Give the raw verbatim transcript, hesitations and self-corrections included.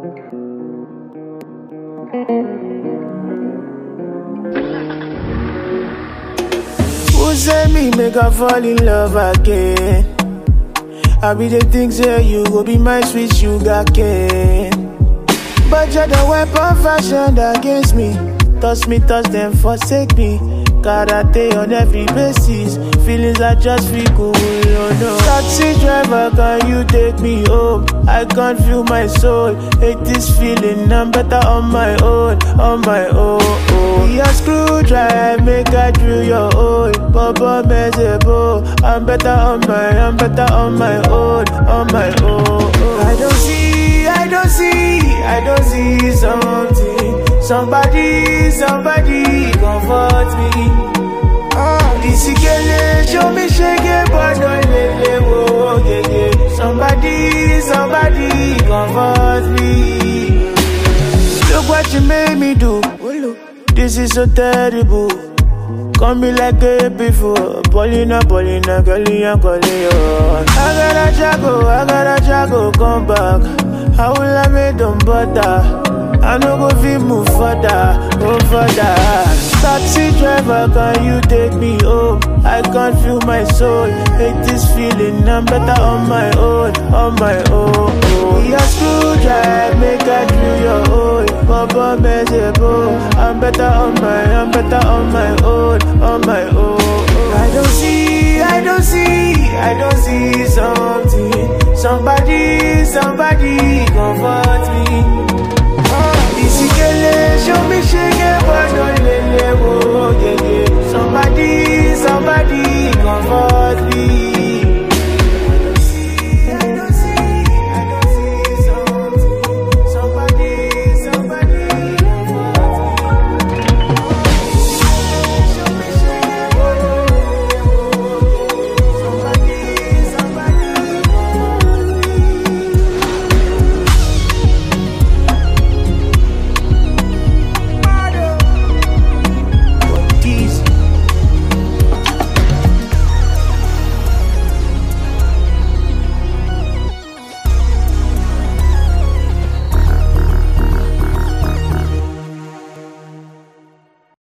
Who say me make I fall in love again? I be the things say you go be my sweet sugar cane. But you're the weapon fashioned against me. Toss me, toss them, forsake me. Karate on every basis. Feelings are just free cool, oh no. Taxi driver, can you take me home? I can't feel my soul. Hate this feeling, I'm better on my own, on my own. Oh. Be a screwdriver, make I drill your hole. Baba Mezebo, I'm better on my, I'm better on my own, on my own. Oh. I don't see, I don't see, I don't see something. Somebody, somebody comfort me. Oh, this girl show me shake it, but don't let it go. Yeah, yeah. Somebody, somebody comfort me. Look what you made me do. This is so terrible. Come be like a before. Paulina, Paulina, Galia, Galia. I gotta jago, I gotta jago, come back. How will I make them butter? I no go fit move further, go further. Taxi driver, can you take me home? I can't feel my soul. Hate this feeling, I'm better on my own, on my own. Be a screwdriver, make I drill your hole. Baba Mezebo, I'm better on my, I'm better on my own, on my own. I don't see, I don't see, I don't see something. Somebody, somebody comfort